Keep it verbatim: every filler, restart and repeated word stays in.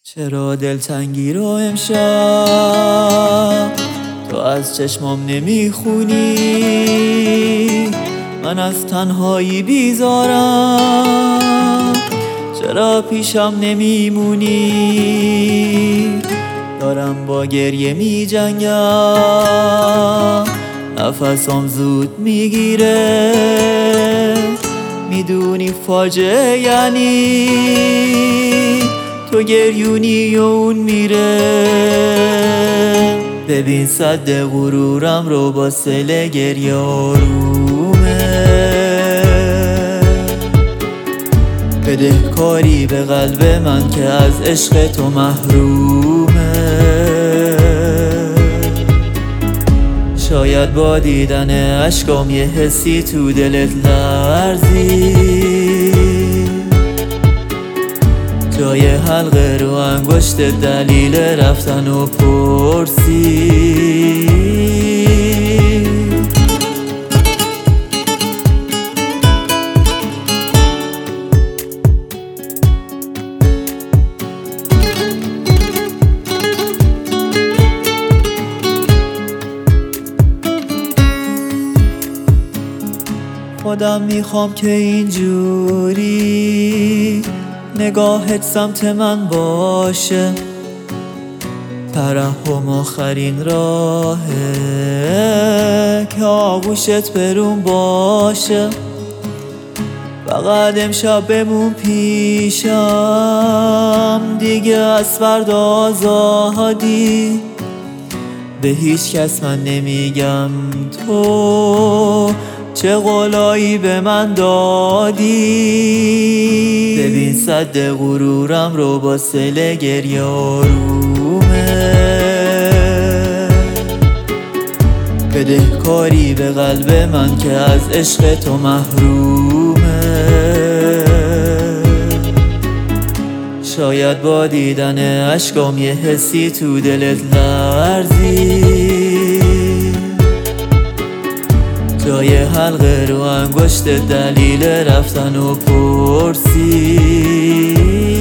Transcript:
چرا دلتنگی رو امشب تو از چشمام نمیخونی؟ من از تنهایی بیزارم، چرا پیشم نمیمونی؟ دارم با گریه میجنگم، نفسم زود میگیره، میدونی فاجعه یعنی تو گریونی و اون میره. ببین سد غرورم رو با سل گریه آرومه، بده کاری به قلب من که از عشق تو محرومه. شاید با دیدن اشکام یه حسی تو دلت لرزید، جای حلقه رو انگشت دلیل رفتن و پرسی. خودم میخوام که اینجوری نگاهت سمت من باشه، ترحم آخرین راهه که آغوشت بروم باشه. فقط امشب بمون پیشم، دیگه از فردا آزادی. به هیچ کس من نمیگم تو چه قولایی به من دادی. ببین سد غرورم رو با سل گریه آرومه، بده کاری به قلب من که از عشق تو محرومه. شاید با دیدن اشکام یه حسی تو دلت لرزید، جای حلقه رو انگشت دلیل رفتن و پرسی.